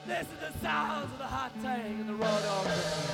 This is the sounds of the hot tank and the raw dog.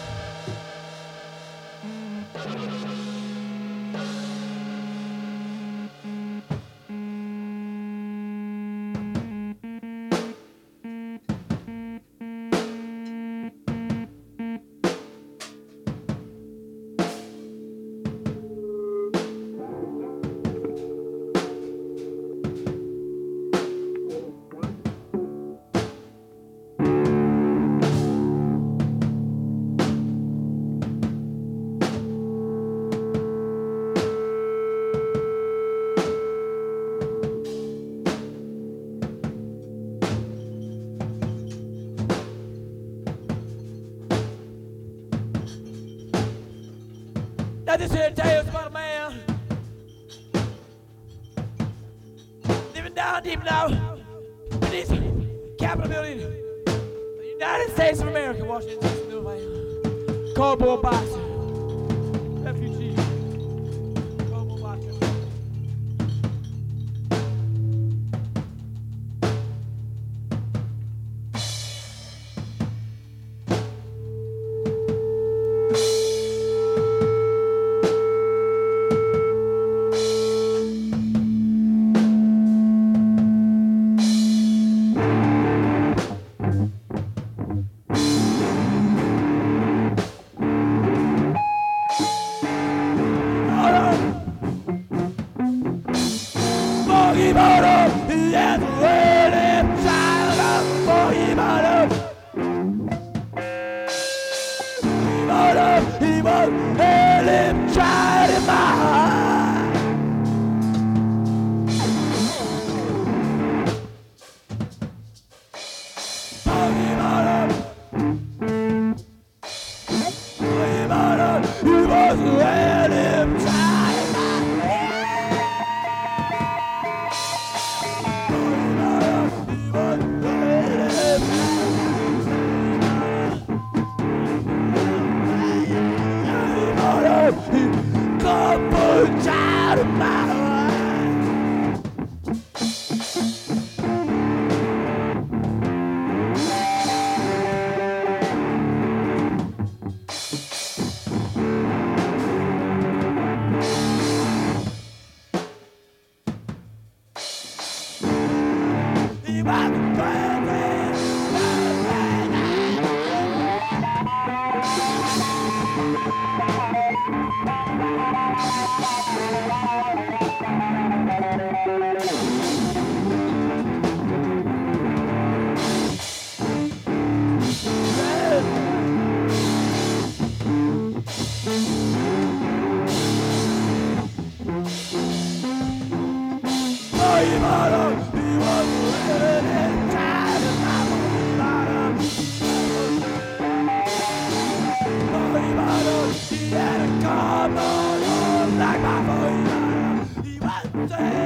Now this here tale's about a man living down deep now beneath the Capitol building, the United States of America, Washington, D.C. Cardboard box, refugee, cardboard box. Boogie bottom, yes, really child of boogie bottom. He was really child in my heart. Boogie bottom, he was really child in my heart. Couple child of mine. He was he had a car, like my boy. He was